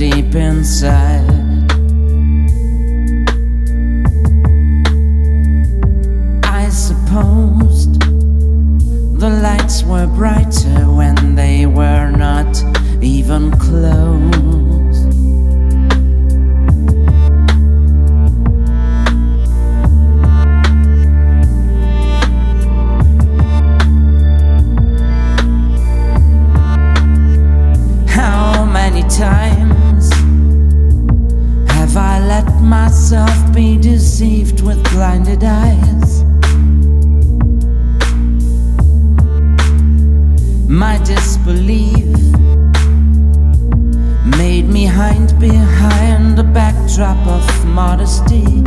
deep inside. I supposed the lights were brighter when they were not even close. How many times have I let myself be deceived with blinded eyes? My disbelief made me hide behind a backdrop of modesty.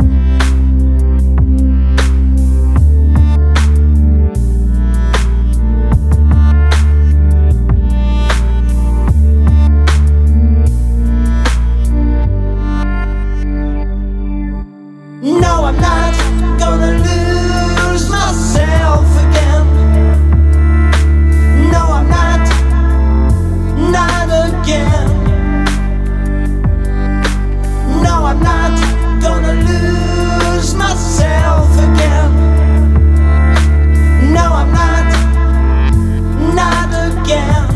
No, I'm not gonna lose myself again. No, I'm not again. No, I'm not gonna lose myself again. No, I'm not again.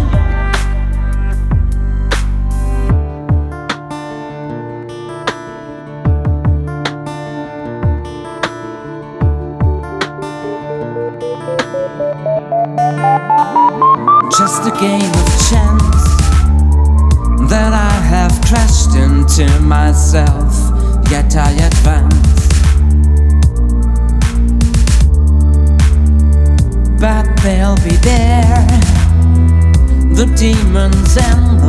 Just a game of chance that I have crashed into myself, yet I advance. But they'll be there, the demons and the